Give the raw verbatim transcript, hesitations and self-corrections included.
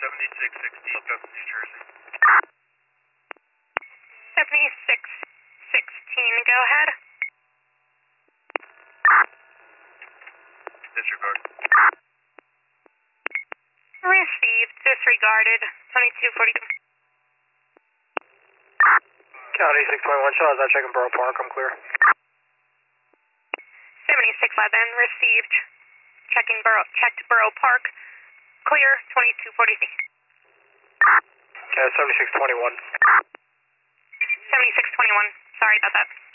seventy-six sixteen, New Jersey. seventy-six sixteen, go ahead. Disregard. Received, disregarded, twenty-two forty-two. County six twenty-one, Shaw, is that checking Borough Park? I'm clear. seventy-six eleven, received. Checking Borough, checked Borough Park. Clear, twenty-two forty-three. Okay, seventy-six twenty-one. seventy-six twenty-one, sorry about that.